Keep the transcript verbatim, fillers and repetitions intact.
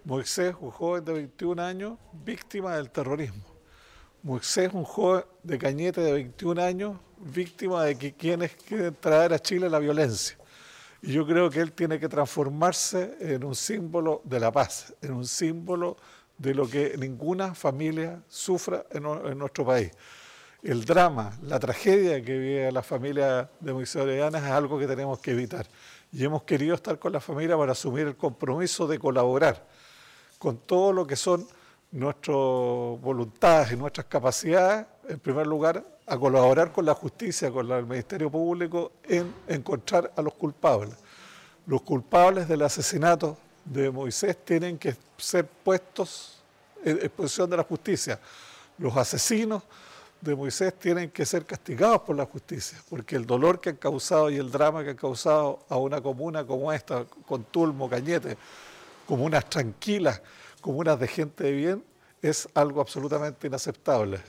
Moisés, un joven de veintiún años, víctima del terrorismo. Moisés, un joven de Cañete de veintiún años, víctima de que quienes quieren traer a Chile la violencia. Y yo creo que él tiene que transformarse en un símbolo de la paz, en un símbolo de lo que ninguna familia sufra en, en nuestro país. El drama, la tragedia que vive la familia de Moisés Orellana es algo que tenemos que evitar. Y hemos querido estar con la familia para asumir el compromiso de colaborar con todo lo que son nuestras voluntades y nuestras capacidades, en primer lugar, a colaborar con la justicia, con el Ministerio Público, en encontrar a los culpables. Los culpables del asesinato de Moisés tienen que ser puestos en exposición de la justicia. Los asesinos de Moisés tienen que ser castigados por la justicia, porque el dolor que han causado y el drama que han causado a una comuna como esta, Contulmo, Cañete, comunas tranquilas, comunas de gente de bien, es algo absolutamente inaceptable.